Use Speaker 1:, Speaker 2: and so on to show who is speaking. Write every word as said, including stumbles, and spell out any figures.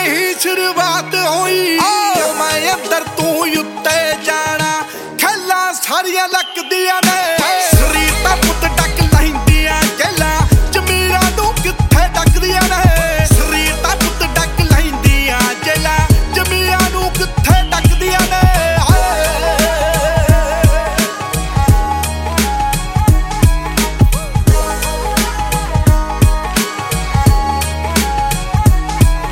Speaker 1: नहीं शुरुआत हुई मैं अंदर तू उत्ते जाना खैला सारिया लकदियां ने